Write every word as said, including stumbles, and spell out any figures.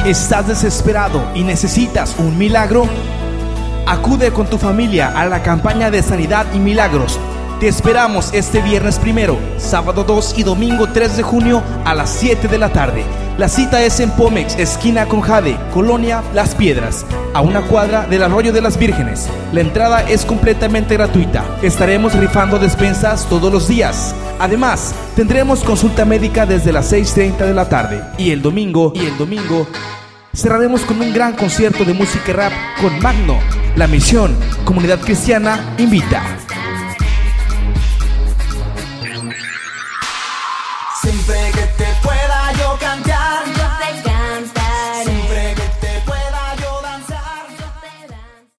¿Estás desesperado y necesitas un milagro? Acude con tu familia a la campaña de sanidad y milagros. Te esperamos este viernes primero, sábado dos y domingo tres de junio a las siete de la tarde. La cita es en Pomex, esquina con Jade, Colonia Las Piedras, a una cuadra del Arroyo de las Vírgenes. La entrada es completamente gratuita. Estaremos rifando despensas todos los días. Además, tendremos consulta médica desde las seis treinta de la tarde. Y el domingo, y el domingo, cerraremos con un gran concierto de música rap con Magno. La Misión Comunidad Cristiana invita.